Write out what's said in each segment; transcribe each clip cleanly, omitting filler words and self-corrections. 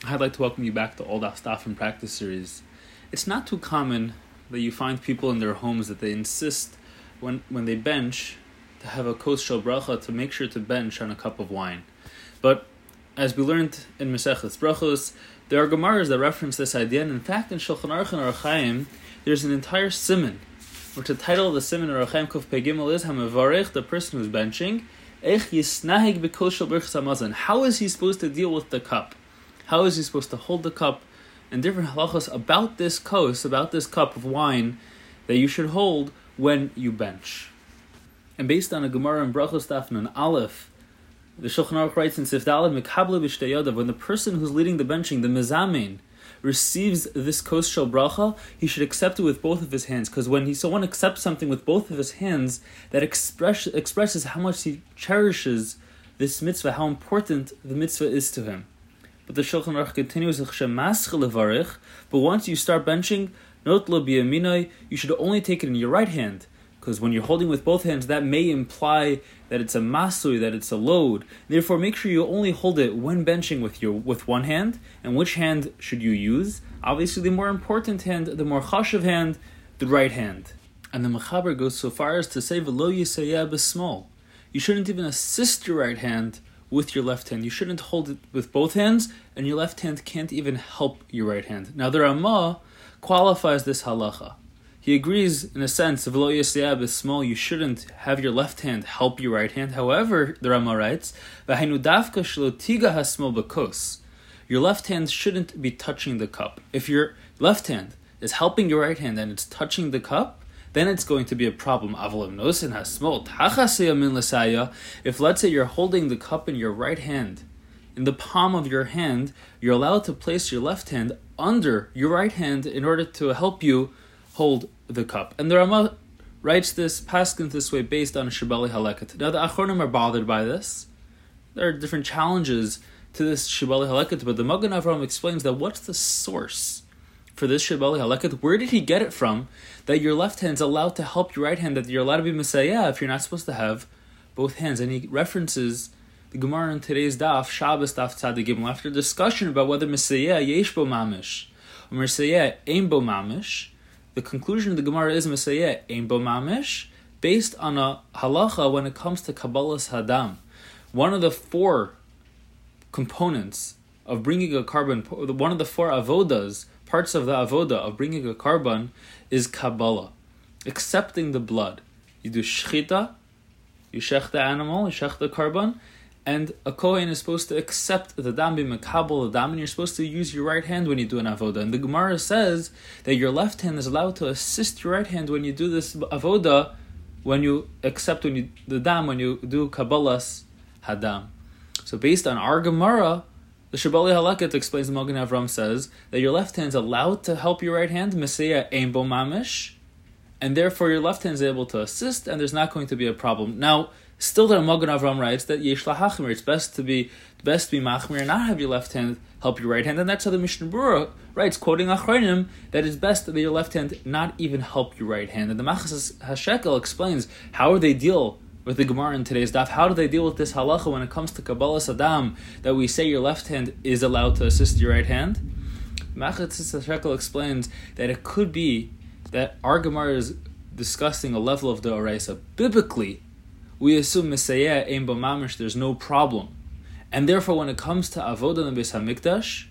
I'd like to welcome you back to All Daf Staff and Practice series. It's not too common that you find people in their homes that they insist when they bench to have a kos shel bracha to make sure to bench on a cup of wine. But as we learned in Maseches Brachos, there are Gemaras that reference this idea, and in fact in Shulchan Aruch and Orach Chaim, there's an entire siman, which the title of the siman Orach Chaim Kuf Pei Gimel is Hamavarech, the person who's benching, Eich Yisnahig B'Kos Shel Birchas Hamazon. How is he supposed to deal with the cup? How is he supposed to hold the cup? And different halachos about this kos, about this cup of wine that you should hold when you bench. And based on a Gemara in Brachos Daf Nun Aleph, the Shulchan Aruch writes in Sif Daled Mekable B'Shtei Yodav, when the person who's leading the benching, the mezamein, receives this kos shel bracha, he should accept it with both of his hands. Because when someone accepts something with both of his hands, that expresses how much he cherishes this mitzvah, how important the mitzvah is to him. But the Shulchan Aruch continues, but once you start benching, you should only take it in your right hand. Because when you're holding with both hands, that may imply that it's a masui, that it's a load. Therefore, make sure you only hold it when benching with one hand. And which hand should you use? Obviously, the more important hand, the more chashuv hand, the right hand. And the Mechaber goes so far as to say, "V'lo yisayeh b'smol." You shouldn't even assist your right hand with your left hand. You shouldn't hold it with both hands, and your left hand can't even help your right hand. Now, the Ramah qualifies this halacha. He agrees, in a sense, v'lo yisayeh b'smol, you shouldn't have your left hand help your right hand. However, the Ramah writes, v'hainu dafka shelo tiga hasmol b'kos. Your left hand shouldn't be touching the cup. If your left hand is helping your right hand and it's touching the cup, then it's going to be a problem. If, let's say, you're holding the cup in your right hand, in the palm of your hand, you're allowed to place your left hand under your right hand in order to help you hold the cup. And the Ramah writes this, paskins this way, based on Shibali Haleket. Now, the Achronim are bothered by this. There are different challenges to this Shibali Haleket, but the Magen Avraham explains that what's the source for this Shibali Haleket? Where did he get it from that your left hand's allowed to help your right hand, that you're allowed to be Messiah if you're not supposed to have both hands? And he references the Gemara in today's Daf, Shabbos Daf Tzadik Gimel, after discussion about whether Messiah yesh bo mamish or Messiah ein bo mamish. The conclusion of the Gemara is Messiah ein bo mamish, based on a halacha when it comes to Kabbalas Hadam. One of the four components of bringing a carbon, one of the four avodas, parts of the avoda of bringing a carbon, is Kabbalah, accepting the blood. You do shchita, you shech the animal, you shech the carbon, and a kohen is supposed to accept the dam, be mekabel the dam, and you're supposed to use your right hand when you do an avoda. And the Gemara says that your left hand is allowed to assist your right hand when you do this avoda, when you accept the dam, when you do Kabbalas Hadam. So based on our Gemara, the Shibali Haleket explains, the Magen Avraham says, that your left hand is allowed to help your right hand, Messiah ein bo mamish, and therefore your left hand is able to assist, and there's not going to be a problem. Now, still the Magen Avraham writes that yesh lahachmir, it's best to be machmir and not have your left hand help your right hand, and that's how the Mishnah Berurah writes, quoting Achronim, that it's best that your left hand not even help your right hand. And the Machas HaShekel explains how do they deal with the Gemara in today's daf. How do they deal with this halacha when it comes to Kabbalas Hadam, that we say your left hand is allowed to assist your right hand? Machas HaShekel explains that it could be that our Gemara is discussing a level of the Oraisa. Biblically, we assume Messiah ein bo mamish, there's no problem. And therefore, when it comes to avodah in the Beis HaMikdash,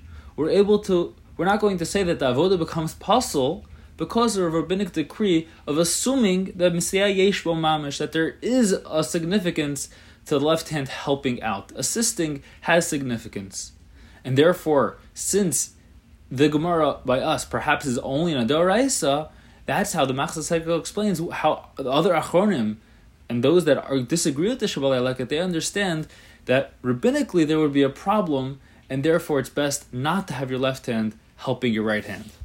we're not going to say that the avodah becomes possible because of a rabbinic decree of assuming that Messiah yesh bo mamish, that there is a significance to the left hand helping out. Assisting has significance. And therefore, since the Gemara by us perhaps is only in a Doraisa, that's how the Machas HaShekel explains how the other Achronim and those that disagree with the Shibali Haleket, they understand that rabbinically there would be a problem, and therefore it's best not to have your left hand helping your right hand.